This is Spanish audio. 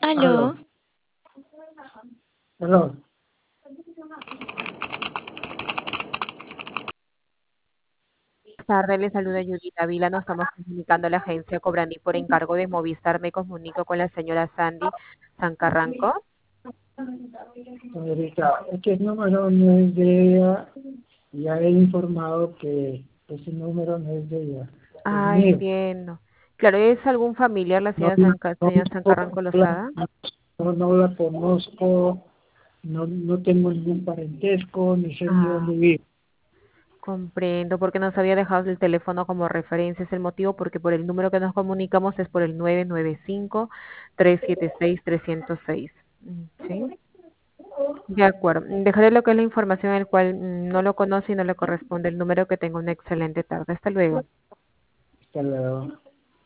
Aló. Aló, aló. Tarde le saluda Judith Ávila. Nos estamos comunicando a la agencia Cobrani por encargo de Movistar. Me comunico con la señora Sandy Sancarranco. Señorita, es que el número no es de ella. Ya he informado que ese número no es de ella, es Ah, mío. entiendo. Claro, ¿es algún familiar la No, señora no, señora Sancarranco Lozada? no la conozco, no tengo ningún parentesco, ni sé ni Ah, dónde vive. comprendo, porque nos había dejado el teléfono como referencia. Es el motivo porque por el número que nos comunicamos es por el 995-376-306. ¿Sí? De acuerdo. Dejaré lo que es la información el cual no lo conoce y no le corresponde el número que tenga una excelente tarde. Hasta luego. Hasta luego.